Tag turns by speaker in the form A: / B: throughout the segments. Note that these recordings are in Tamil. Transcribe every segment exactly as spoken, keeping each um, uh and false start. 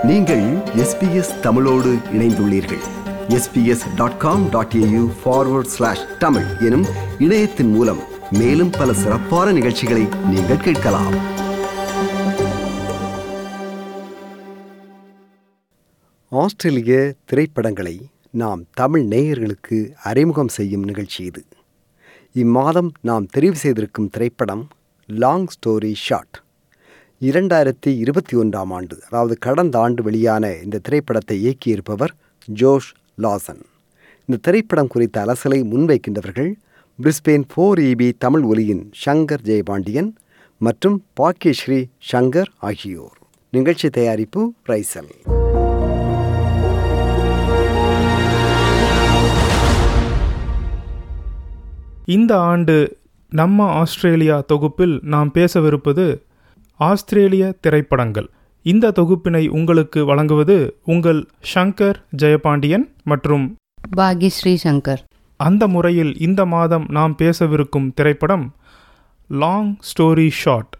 A: நீங்கள் எஸ்பிஎஸ் தமிழோடு இணைந்துள்ளீர்கள். SBS dot com dot AU forward slash Tamil எனும் இணையத்தின் மூலம் மேலும் பல சிறப்பான நிகழ்ச்சிகளை நீங்கள் கேட்கலாம். ஆஸ்திரேலிய திரைப்படங்களை நாம் தமிழ் நேயர்களுக்கு அறிமுகம் செய்யும் நிகழ்ச்சி இது. இம்மாதம் நாம் தெரிவு செய்திருக்கும் திரைப்படம் லாங் ஸ்டோரி ஷார்ட். இரண்டாயிரத்தி இருபத்தி ஒன்றாம் ஆண்டு, அதாவது கடந்த ஆண்டு வெளியான இந்த திரைப்படத்தை இயக்கியிருப்பவர் ஜோஷ் லாசன். இந்த திரைப்படம் குறித்த அலசலை முன்வைக்கின்றவர்கள் பிரிஸ்பேன் ஃபோர் இபி தமிழ் ஒலியின் சங்கர் ஜெயபாண்டியன் மற்றும் பாக்கியஸ்ரீ சங்கர் ஆகியோர். நிகழ்ச்சி தயாரிப்பு ரைசல்.
B: இந்த ஆண்டு நம்ம ஆஸ்திரேலியா தொகுப்பில் நாம் பேசவிருப்பது ஆஸ்திரேலிய திரைப்படங்கள். இந்த தொகுப்பினை உங்களுக்கு வழங்குவது உங்கள் சங்கர் ஜெயபாண்டியன் மற்றும்
C: பாக்யஸ்ரீ சங்கர்.
B: அந்த முறையில் இந்த மாதம் நாம் பேசவிருக்கும் திரைப்படம் long story short.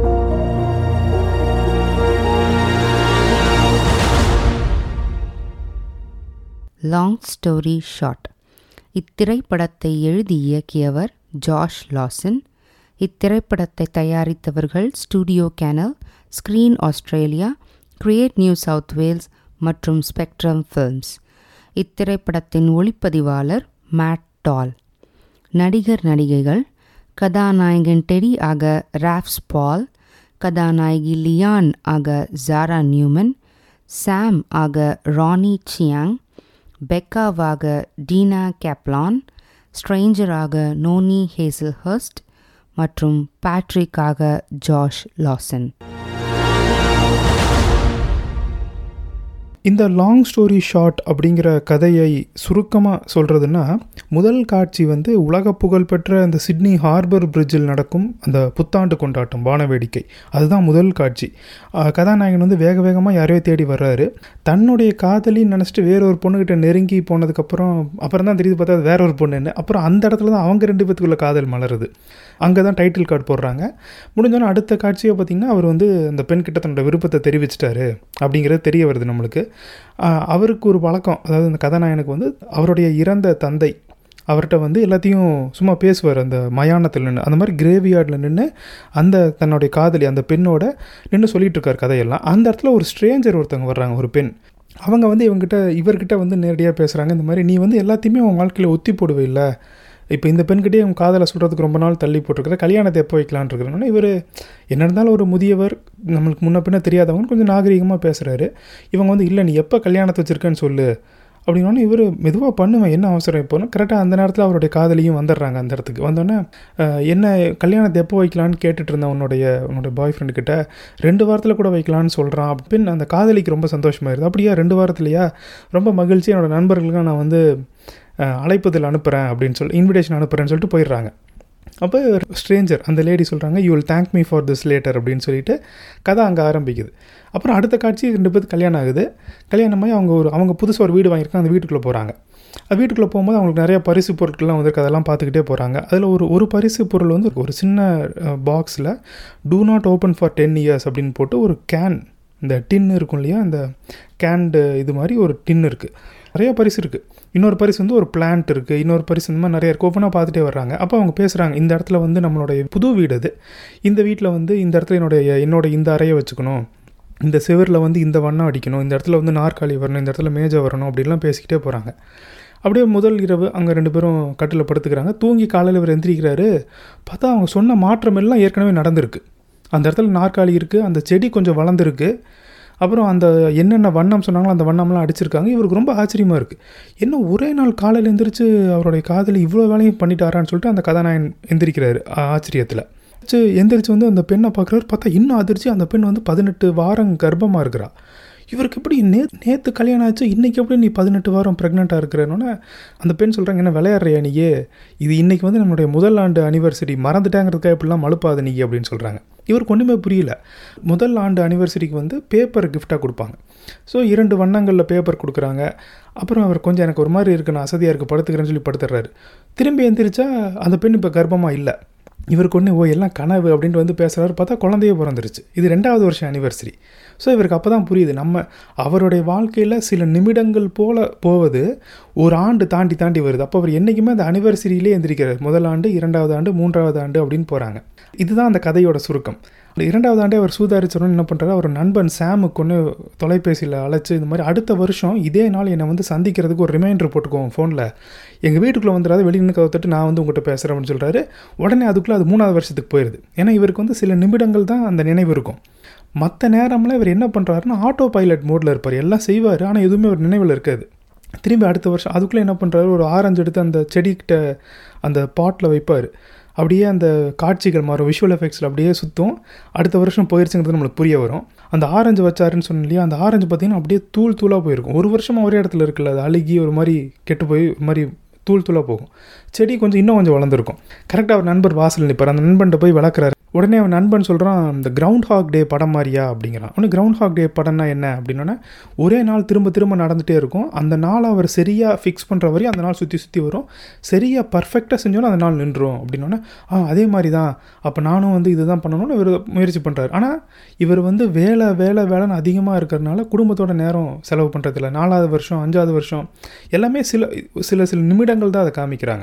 C: Long story short. இத்திரைப்படத்தை எழுதி இயக்கியவர் ஜோஷ் லாசன். இத்திரைப்படத்தை தயாரித்தவர்கள் studio Canal, screen Australia, create New South Wales மற்றும் ஸ்பெக்ட்ரம் ஃபில்ம்ஸ். இத்திரைப்படத்தின் ஒளிப்பதிவாளர் மேட் டால். நடிகர் நடிகைகள்: கதாநாயகன் டெடி ஆக ராஃப்ஸ் பால், கதாநாயகி லியான் ஆக ஜாரா நியூமன், சாம் ஆக ரானி சியாங், பெக்காவாக டீனா கேப்லான், ஸ்ட்ரேஞ்சராக நோனி ஹேசல்ஹர்ஸ்ட் மற்றும் பேட்ரிக்காக ஜோஷ் லாசன்.
B: இந்த லாங் ஸ்டோரி ஷார்ட் அப்படிங்கிற கதையை சுருக்கமாக சொல்கிறதுனா, முதல் காட்சி வந்து உலக புகழ்பெற்ற அந்த சிட்னி ஹார்பர் பிரிட்ஜில் நடக்கும் அந்த புத்தாண்டு கொண்டாட்டம், வானவேடிக்கை. அதுதான் முதல் காட்சி. கதாநாயகன் வந்து வேக வேகமாக யாரையோ தேடி வர்றாரு. தன்னுடைய காதலின்னு நினச்சிட்டு வேறொரு பொண்ணுக்கிட்ட நெருங்கி போனதுக்கப்புறம் அப்புறம் தான் தெரியுது பார்த்தா அது வேற ஒரு பொண்ணுன்னு. அப்புறம் அந்த இடத்துல தான் அவங்க ரெண்டு பேத்துக்குள்ள காதல் மலருது. அங்கே தான் டைட்டில் கார்டு போடுறாங்க. முடிஞ்சோன்னா அடுத்த காட்சியை பார்த்திங்கன்னா அவர் வந்து அந்த பெண்கிட்ட தன்னோட விருப்பத்தை தெரிவிச்சிட்டாரு அப்படிங்கிறது தெரிய வருது நம்மளுக்கு. அவருக்கு ஒரு பழக்கம், அதாவது அந்த கதாநாயகனுக்கு வந்து அவருடைய இறந்த தந்தை அவர்கிட்ட வந்து எல்லாத்தையும் சும்மா பேசுவார். அந்த மயானத்தில் நின்று, அந்த மாதிரி கிரேவியார்டில் நின்று அந்த தன்னுடைய காதலி அந்த பெண்ணோட நின்று சொல்லிகிட்டு இருக்கார் கதையெல்லாம். அந்த இடத்துல ஒரு ஸ்ட்ரேஞ்சர் ஒருத்தவங்க வர்றாங்க, ஒரு பெண். அவங்க வந்து இவங்ககிட்ட இவர்கிட்ட வந்து நேரடியாக பேசுகிறாங்க. இந்த மாதிரி நீ வந்து எல்லாத்தையுமே உன் வாழ்க்கையில் ஒத்தி போடுவே இல்லை, இப்போ இந்த பெண்கிட்டே உன் காதலை சொல்கிறதுக்கு ரொம்ப நாள் தள்ளி போட்டிருக்கிற, கல்யாணத்தை எப்போ வைக்கலான் இருக்கிறோன்னா, இவர் என்ன இருந்தாலும் ஒரு முதியவர், நம்மளுக்கு முன்ன பின்ன தெரியாதவங்க, கொஞ்சம் நாகரிகமாக பேசுகிறாரு. இவங்க வந்து இல்லை நீ எப்போ கல்யாணத்தை வச்சுருக்கேன்னு சொல்லு அப்படின்னோடனே இவர் மெதுவாக பண்ணுவேன், என்ன அவசரம் இப்போனா. கரெக்டாக அந்த நேரத்தில் அவருடைய காதலியும் வந்துடுறாங்க அந்த இடத்துக்கு. வந்தோடனே என்ன கல்யாணத்தை எப்போ வைக்கலான்னு கேட்டுட்டு இருந்தேன் உன்னுடைய உன்னோட பாய் ஃப்ரெண்டுக்கிட்ட, ரெண்டு வாரத்தில் கூட வைக்கலான்னு சொல்கிறான் அப்படின்னு. அந்த காதலிக்கு ரொம்ப சந்தோஷமாயிருது. அப்படியா ரெண்டு வாரத்துலையா, ரொம்ப மகிழ்ச்சி, என்னோடய நண்பர்களுக்கு நான் வந்து அழைப்பதில் அனுப்புகிறேன் அப்படின்னு சொல்லி இன்விடேஷன் அனுப்புகிறேன்னு சொல்லிட்டு போயிடுறாங்க. அப்போ ஸ்ட்ரேஞ்சர் அந்த லேடி சொல்கிறாங்க, you will thank me for this later அப்படின்னு சொல்லிட்டு கதை அங்கே ஆரம்பிக்குது. அப்புறம் அடுத்த காட்சி ரெண்டு பேருக்கு கல்யாணம் ஆகுது. கல்யாணமாகி அவங்க ஒரு அவங்க புதுசாக ஒரு வீடு வாங்கியிருக்காங்க. அந்த வீட்டுக்குள்ளே போகிறாங்க. அது வீட்டுக்குள்ளே போகும்போது அவங்களுக்கு நிறையா பரிசு பொருட்கள்லாம் வந்துருக்கு. அதெல்லாம் பார்த்துக்கிட்டே போகிறாங்க. அதில் ஒரு ஒரு பரிசு பொருள் வந்து ஒரு சின்ன பாக்ஸில் do not open for ten years அப்படின்னு போட்டு ஒரு கேன், இந்த டின்னு இருக்கும் இல்லையா, அந்த கேண்டு இது மாதிரி ஒரு டின் இருக்குது. நிறையா பரிசு இருக்குது. இன்னொரு பரிசு வந்து ஒரு பிளான்ட் இருக்குது. இன்னொரு பரிசு இந்த மாதிரி நிறைய இருக்குது. ஒவ்வொன்றா பார்த்துட்டே வர்றாங்க. அப்போ அவங்க பேசுகிறாங்க, இந்த இடத்துல வந்து நம்மளுடைய புது வீடு அது, இந்த வீட்டில் வந்து இந்த இடத்துல என்னுடைய என்னோட இந்த அறையை வச்சுக்கணும், இந்த செவரில் வந்து இந்த வண்ணம் அடிக்கணும், இந்த இடத்துல வந்து நாற்காலி வரணும், இந்த இடத்துல மேஜை வரணும் அப்படின்லாம் பேசிக்கிட்டே போகிறாங்க. அப்படியே முதல் இரவு அங்கே ரெண்டு பேரும் கட்டில் படுத்துக்கிறாங்க. தூங்கி காலையில் இவர் எந்திரிக்கிறாரு. பார்த்தா அவங்க சொன்ன மாற்றம் எல்லாம் ஏற்கனவே நடந்திருக்கு. அந்த இடத்துல நாற்காலி இருக்குது, அந்த செடி கொஞ்சம் வளர்ந்துருக்கு, அப்புறம் அந்த என்னென்ன வண்ணம் சொன்னாங்களோ அந்த வண்ணம்லாம் அடிச்சிருக்காங்க. இவருக்கு ரொம்ப ஆச்சரியமாக இருக்குது. என்ன ஒரே நாள் காலையில் எந்திரிச்சு அவருடைய காதலி இவ்வளோ வேலையும் பண்ணிட்டாரான்னு சொல்லிட்டு அந்த கதாநாயகன் எந்திரிக்கிறாரு ஆச்சரியத்தில். எந்திரிச்சு வந்து அந்த பெண்ணை பார்க்குறாரு. பார்த்தா இன்னும் அதிர்ச்சி, அந்த பெண் வந்து பதினெட்டு வாரம் கர்ப்பமாக இருக்கிறா. இவருக்கு எப்படி நே நேற்று கல்யாணம் ஆச்சு, இன்றைக்கி எப்படி நீ பதினெட்டு வாரம் ப்ரெக்னெண்ட்டாக இருக்கிறேன்னொன்னே அந்த பெண் சொல்கிறாங்க, என்ன விளையாடுறியா நீயே, இது இன்றைக்கி வந்து நம்மளுடைய முதல் ஆண்டு அனிவர்சரி, மறந்துட்டாங்கிறதுக்காக எப்படிலாம் மழுப்பாது நீ அப்படின்னு சொல்கிறாங்க. இவருக்கு ஒன்றுமே புரியல. முதல் ஆண்டு அனிவர்சரிக்கு வந்து பேப்பர் கிஃப்டாக கொடுப்பாங்க. ஸோ இரண்டு வண்ணங்களில் பேப்பர் கொடுக்குறாங்க. அப்புறம் அவர் கொஞ்சம் எனக்கு ஒரு மாதிரி இருக்குது, நான் அசதியாக இருக்குது, படுத்துக்கிறேன்னு சொல்லி படுத்துடுறாரு. திரும்பி எந்திரிச்சா அந்த பெண் இப்போ கர்ப்பமாக இல்லை. இவருக்கு ஒன்று ஓ எல்லாம் கனவு அப்படின்ட்டு வந்து பேசுகிறாரு. பார்த்தா குழந்தையே பிறந்துருச்சு. இது ரெண்டாவது வருஷம் ஆனிவர்சரி. ஸோ இவருக்கு அப்போ தான் புரியுது, நம்ம அவருடைய வாழ்க்கையில் சில நிமிடங்கள் போல் போவது ஒரு ஆண்டு தாண்டி தாண்டி வருது. அப்போ அவர் என்றைக்குமே அந்த அனிவர்சரியிலே எந்திரிக்கிறார். முதல் ஆண்டு, இரண்டாவது ஆண்டு, மூன்றாவது ஆண்டு அப்படின்னு போகிறாங்க. இதுதான் அந்த கதையோட சுருக்கம். இரண்டாவது ஆண்டே அவர் சூதாரிச்சோன்னு என்ன பண்ணுறாரு, அவர் நண்பன் சாமுக்கு ஒன்று தொலைபேசியில் அழைச்சி இந்த மாதிரி அடுத்த வருஷம் இதே நாள் என்னை வந்து சந்திக்கிறதுக்கு ஒரு ரிமைண்டர் போட்டுக்குவோம் ஃபோனில், எங்கள் வீட்டுக்குள்ளே வந்துடாது, வெளியே நின்று கவுத்துட்டு நான் வந்து உங்கள்கிட்ட பேசுகிறேன் அப்படின்னு சொல்கிறாரு. உடனே அதுக்குள்ளே அது மூணாவது வருஷத்துக்கு போயிடுது. ஏன்னா இவருக்கு வந்து சில நிமிடங்கள் தான் அந்த நினைவு இருக்கும். மற்ற நேரம்லாம் இவர் என்ன பண்ணுறாருன்னா ஆட்டோ பைலட் மோடில் இருப்பார். எல்லாம் செய்வார், ஆனால் எதுவுமே அவர் நினைவில் இருக்காது. திரும்பி அடுத்த வருஷம் அதுக்குள்ளே என்ன பண்ணுறாரு, ஒரு ஆரஞ்சு எடுத்து அந்த செடிக்கிட்ட அந்த பாட்டில் வைப்பார். அப்படியே அந்த காட்சிகள் மாறும், விஷுவல் எஃபெக்ட்ஸில் அப்படியே சுற்றும். அடுத்த வருஷம் போயிடுச்சுங்கிறது நம்மளுக்கு புரிய வரும். அந்த ஆரஞ்சு வச்சாருன்னு சொன்னோம் இல்லையா, அந்த ஆரஞ்சு பார்த்திங்கன்னா அப்படியே தூள் தூளாக போயிருக்கும். ஒரு வருஷமாக ஒரே இடத்துல இருக்குல்ல, அது அழுகி ஒரு மாதிரி கெட்டு போய் ஒரு மாதிரி தூள் தூளாக போகும். செடி கொஞ்சம் இன்னும் கொஞ்சம் வளர்ந்துருக்கும். கரெக்டாக அவர் நண்பர் வாசல் நிற்பார். அந்த நண்பன்கிட்ட போய் வளர்க்குறாரு. உடனே அவன் நண்பன் சொல்கிறான், இந்த கிரவுண்ட் ஹாக் டே படம் மாதிரியா அப்படிங்கிறான். ஒன்று கிரவுண்ட் ஹாக் டே படம்னா என்ன அப்படின்னா, ஒரே நாள் திரும்ப திரும்ப நடந்துகிட்டே இருக்கும். அந்த நாள் அவர் சரியாக ஃபிக்ஸ் பண்ணுற வரையும் அந்த நாள் சுற்றி சுற்றி வரும். சரியாக பர்ஃபெக்டாக செஞ்சோன்னா அந்த நாள் நின்றுடும் அப்படின்னோடனே, ஆ அதே மாதிரி தான், அப்போ நானும் வந்து இது தான் பண்ணணும்னு இவர் முயற்சி பண்ணுறாரு. ஆனால் இவர் வந்து வேலை வேலை வேலைன்னு அதிகமாக இருக்கிறதுனால குடும்பத்தோட நேரம் செலவு பண்ணுறதில்ல. நாலாவது வருஷம், அஞ்சாவது வருஷம் எல்லாமே சில சில சில நிமிடங்கள் தான் அதை காமிக்கிறாங்க.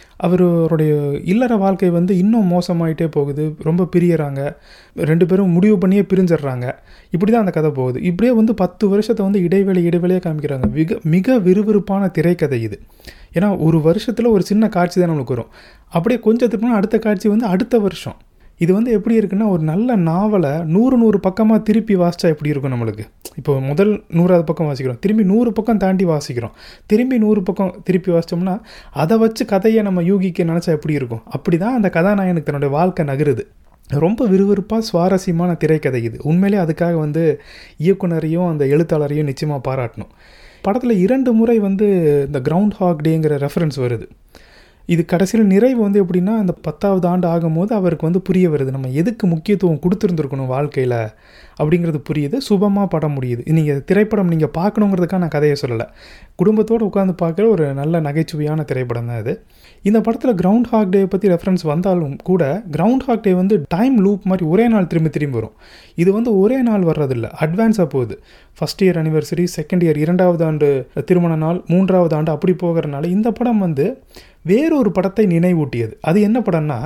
B: அவருடைய இல்லற வாழ்க்கை வந்து இன்னும் மோசமாயிட்டே போகுது. ரொம்ப பிரியறாங்க, ரெண்டு பேரும் முடிவு பண்ணியே பிரிஞ்சிடுறாங்க. இப்படி தான் அந்த கதை போகுது. இப்படியே வந்து பத்து வருஷத்தை வந்து இடைவெளி இடைவெளியாக காமிக்கிறாங்க. மிக மிக விறுவிறுப்பான திரைக்கதை இது. ஏன்னா ஒரு வருஷத்தில் ஒரு சின்ன காட்சி தான் நம்மளுக்கு வரும். அப்படியே கொஞ்சத்துக்கு அடுத்த காட்சி வந்து அடுத்த வருஷம். இது வந்து எப்படி இருக்குன்னா, ஒரு நல்ல நாவலை நூறு நூறு பக்கமாக திருப்பி வாசித்தா எப்படி இருக்கும் நம்மளுக்கு. இப்போ முதல் நூறாவது பக்கம் வாசிக்கிறோம், திரும்பி நூறு பக்கம் தாண்டி வாசிக்கிறோம், திரும்பி நூறு பக்கம் திருப்பி வாசித்தோம்னா அதை வச்சு கதையை நம்ம யூகிக்க நினச்சா எப்படி இருக்கும். அப்படி தான் அந்த கதாநாயகனுக்கு தன்னுடைய வாழ்க்கை நகருது. ரொம்ப விறுவிறுப்பாக சுவாரஸ்யமான திரைக்கதை இது. உண்மையிலே அதுக்காக வந்து இயக்குனரையும் அந்த எழுத்தாளரையும் நிச்சயமாக பாராட்டணும். படத்தில் இரண்டு முறை வந்து இந்த கிரவுண்ட் ஹாக் டேங்கிற ரெஃபரன்ஸ் வருது. இது கடைசியில் நிறைவு வந்து எப்படின்னா, அந்த பத்தாவது ஆண்டு ஆகும்போது அவருக்கு வந்து புரிய வருது, நம்ம எதுக்கு முக்கியத்துவம் கொடுத்துருந்துருக்கணும் வாழ்க்கையில் அப்படிங்கிறது புரியுது. சுபமாக படம் முடியுது. நீங்கள் திரைப்படம் நீங்கள் பார்க்கணுங்கிறதுக்காக நான் கதையை சொல்லலை, குடும்பத்தோடு உட்காந்து பார்க்குற ஒரு நல்ல நகைச்சுவையான திரைப்படம் தான் இது. இந்த படத்தில் கிரவுண்ட் ஹாக் டே பற்றி ரெஃபரன்ஸ் வந்தாலும் கூட, கிரவுண்ட் ஹாக் டே வந்து டைம் லூப் மாதிரி ஒரே நாள் திரும்பி திரும்பி வரும். இது வந்து ஒரே நாள் வர்றதில்லை, அட்வான்ஸாக போகுது. First year anniversary, second year இரண்டாவது ஆண்டு திருமண நாள், மூன்றாவது ஆண்டு அப்படி போகிறனால இந்த படம் வந்து வேறொரு படத்தை நினைவூட்டியது. அது என்ன படம்னா,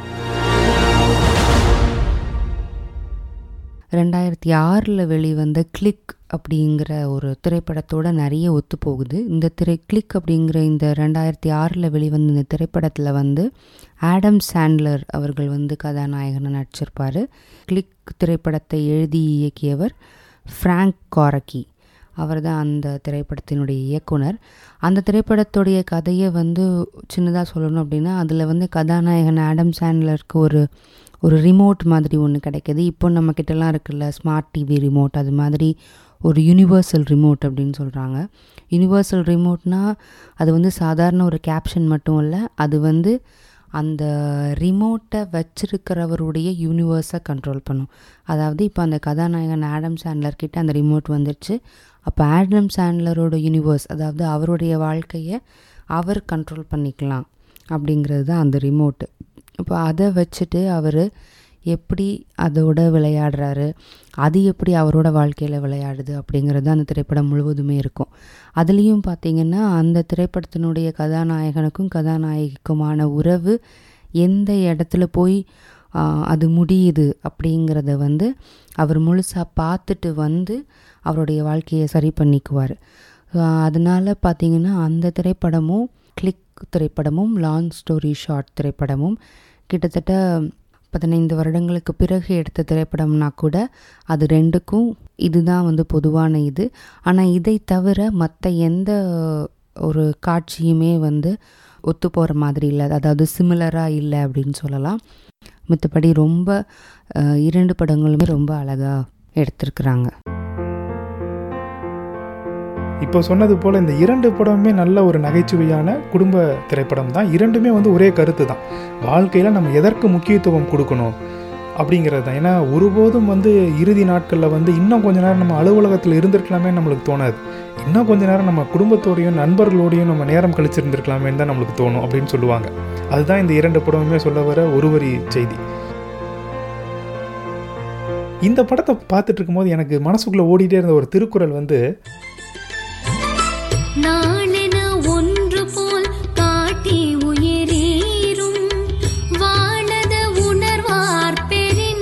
C: ரெண்டாயிரத்தி ஆறில் வெளிவந்த கிளிக் அப்படிங்கிற ஒரு திரைப்படத்தோட நிறைய ஒத்து போகுது. இந்த திரை கிளிக் அப்படிங்கிற இந்த ரெண்டாயிரத்தி ஆறில் வெளிவந்த இந்த திரைப்படத்தில் வந்து ஆடம் சாண்ட்லர் அவர்கள் வந்து கதாநாயகனை நடிச்சிருப்பார். கிளிக் திரைப்படத்தை எழுதி இயக்கியவர் ஃப்ராங்க் காரக்கி. அவர் தான் அந்த திரைப்படத்தினுடைய இயக்குனர். அந்த திரைப்படத்துடைய கதையை வந்து சின்னதாக சொல்லணும் அப்படின்னா, அதில் வந்து கதாநாயகன் ஆடம் சாண்ட்லருக்கு ஒரு ஒரு ரிமோட் மாதிரி ஒன்று கிடைக்கிது. இப்போ நம்மக்கிட்டலாம் இருக்குல்ல ஸ்மார்ட் டிவி ரிமோட், அது மாதிரி ஒரு யூனிவர்சல் ரிமோட் அப்படின்னு சொல்கிறாங்க. யூனிவர்சல் ரிமோட்னால் அது வந்து சாதாரண ஒரு கேப்ஷன் மட்டும் இல்லை, அது வந்து அந்த ரிமோட்டை வச்சிருக்கிறவருடைய யூனிவர்ஸை கண்ட்ரோல் பண்ணும். அதாவது இப்போ அந்த கதாநாயகன் ஆடம் சாண்ட்லர்கிட்ட அந்த ரிமோட் வந்துடுச்சு. அப்போ ஆடம் சாண்ட்லரோட யூனிவர்ஸ், அதாவது அவருடைய வாழ்க்கையை அவர் கண்ட்ரோல் பண்ணிக்கலாம் அப்படிங்கிறது தான் அந்த ரிமோட்டு. இப்போ அதை வச்சுட்டு அவர் எப்படி அதோட விளையாடுறாரு, அது எப்படி அவரோட வாழ்க்கையில் விளையாடுது அப்படிங்கிறது அந்த திரைப்படம் முழுவதுமே இருக்கும். அதுலேயும் பார்த்திங்கன்னா, அந்த திரைப்படத்தினுடைய கதாநாயகனுக்கும் கதாநாயகிக்குமான உறவு எந்த இடத்துல போய் அது முடியுது அப்படிங்கிறத வந்து அவர் முழுசாக பார்த்துட்டு வந்து அவருடைய வாழ்க்கையை சரி பண்ணிக்குவார். அதனால் பார்த்திங்கன்னா அந்த திரைப்படமும் கிளிக் திரைப்படமும் லாங் ஸ்டோரி ஷார்ட் திரைப்படமும் கிட்டத்தட்ட பதினைந்து வருடங்களுக்கு பிறகு எடுத்த திரைப்படம்னா கூட அது ரெண்டுக்கும் இதுதான் வந்து பொதுவான இது. ஆனால் இதை தவிர மற்ற எந்த ஒரு காட்சியுமே வந்து ஒத்து போகிற மாதிரி இல்லை, அதாவது சிமிலராக இல்லை அப்படின்னு சொல்லலாம். மற்றபடி ரொம்ப இரண்டு படங்களுமே ரொம்ப அழகாக எடுத்திருக்கிறாங்க.
B: இப்போ சொன்னது போல் இந்த இரண்டு படமுமே நல்ல ஒரு நகைச்சுவையான குடும்ப திரைப்படம் தான். இரண்டுமே வந்து ஒரே கருத்து தான். வாழ்க்கையில் நம்ம எதற்கு முக்கியத்துவம் கொடுக்கணும், அப்படிங்கிறது தான். ஏன்னா ஒருபோதும் வந்து இறுதி நாட்களில் வந்து இன்னும் கொஞ்ச நேரம் நம்ம அலுவலகத்தில் இருந்திருக்கலாமே நம்மளுக்கு தோணாது. இன்னும் கொஞ்ச நேரம் நம்ம குடும்பத்தோடையும் நண்பர்களோடையும் நம்ம நேரம் கழிச்சிருந்துருக்கலாமேன்னு தான் நம்மளுக்கு தோணும் அப்படின்னு சொல்லுவாங்க. அதுதான் இந்த இரண்டு படமுமே சொல்ல வர ஒரு வரி செய்தி. இந்த படத்தை பார்த்துட்டு இருக்கும்போது எனக்கு மனசுக்குள்ளே ஓடிட்டே இருந்த ஒரு திருக்குறள் வந்து,
D: நாளென ஒன்று போல் காட்டி உயிரீரும் வாழத உணர்வார் பெறின்,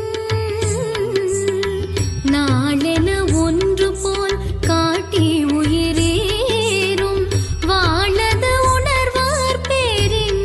D: நாளென ஒன்று போல் காட்டி உயிரீரும் வாழத உணர்வார் பெறின்,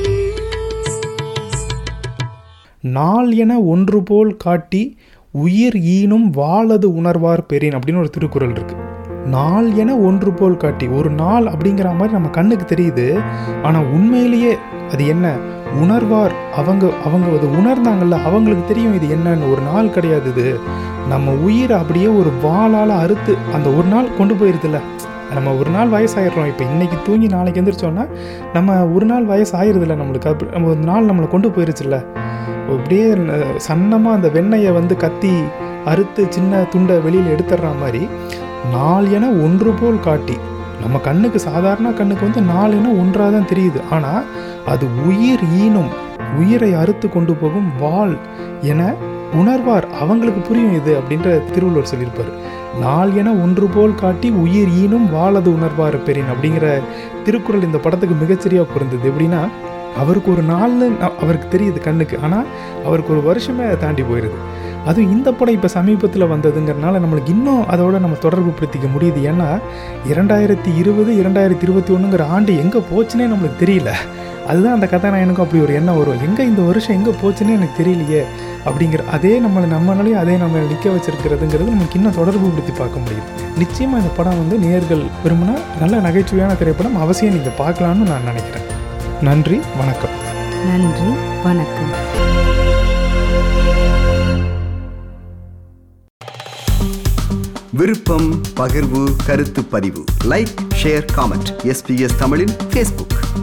B: நாள் என ஒன்று போல் காட்டி உயிர் ஈனும் வாழது உணர்வார் பெறின் அப்படின்னு ஒரு திருக்குறள் இருக்கு. நாள் என ஒன்று போல் காட்டி, ஒரு நாள் அப்படிங்கிற மாதிரி நம்ம கண்ணுக்கு தெரியுது, ஆனால் உண்மையிலேயே அது என்ன உணர்வார், அவங்க அவங்க அது உணர்ந்தாங்கல்ல, அவங்களுக்கு தெரியும் இது என்னன்னு. ஒரு நாள் கிடையாது, இது நம்ம உயிரை அப்படியே ஒரு வாளால் அறுத்து அந்த ஒரு நாள் கொண்டு போயிருதுல்ல. நம்ம ஒரு நாள் வயசாயிடுறோம், இப்போ இன்றைக்கி தூங்கி நாளைக்கு எந்திரிச்சோன்னா நம்ம ஒரு நாள் வயசு ஆயிடுதில்ல நம்மளுக்கு. அப்படி நம்ம ஒரு நாள் நம்மளை கொண்டு போயிருச்சுல்ல. அப்படியே சன்னமாக அந்த வெண்ணெயை வந்து கத்தி அறுத்து சின்ன துண்டை வெளியில் எடுத்துடுற மாதிரி நாள் என ஒன்று போல் காட்டி, நம்ம கண்ணுக்கு சாதாரண கண்ணுக்கு வந்து நாள் என ஒன்றாக தான் தெரியுது, ஆனால் அது உயிர் ஈனும், உயிரை அறுத்து கொண்டு போகும் வாள் என உணர்வார், அவங்களுக்கு புரியும் இது அப்படின்ற திருவள்ளுவர் சொல்லியிருப்பார். நாள் என ஒன்று போல் காட்டி உயிர் ஈனும் வாழது உணர்வார் பெறின் அப்படிங்கிற திருக்குறள் இந்த படத்துக்கு மிகச்சரியாக பொருந்தது. எப்படின்னா, அவருக்கு ஒரு நாள்னு அவருக்கு தெரியுது கண்ணுக்கு, ஆனால் அவருக்கு ஒரு வருஷமே அதை தாண்டி போயிடுது. அதுவும் இந்த படம் இப்போ சமீபத்தில் வந்ததுங்கிறனால நம்மளுக்கு இன்னும் அதோட நம்ம தொடர்பு படுத்திக்க முடியுது. ஏன்னா இரண்டாயிரத்தி இருபது இரண்டாயிரத்தி இருபத்தி ஒன்றுங்கிற ஆண்டு எங்கே போச்சுன்னே நம்மளுக்கு தெரியல. அதுதான் அந்த கதாநாயகனுக்கும் அப்படி ஒரு எண்ணம் வரும், எங்கே இந்த வருஷம் எங்கே போச்சுன்னே எனக்கு தெரியலையே அப்படிங்கிற. அதே நம்மளை நம்மளாலேயும் அதே நம்மளை நிற்க வச்சிருக்கிறதுங்கிறது நமக்கு இன்னும் தொடர்பு படுத்தி பார்க்க முடியுது. நிச்சயமாக இந்த படம் வந்து நேயர்கள் விரும்பினா நல்ல நகைச்சுவையான திரைப்படம், அவசியம் நீங்கள் பார்க்கலான்னு நான் நினைக்கிறேன். நன்றி, வணக்கம்.
C: நன்றி, வணக்கம்.
A: விருப்பம், பகிர்வு, கருத்து பதிவு, லைக், ஷேர், காமெண்ட். எஸ்பிஎஸ் தமிழின் ஃபேஸ்புக்.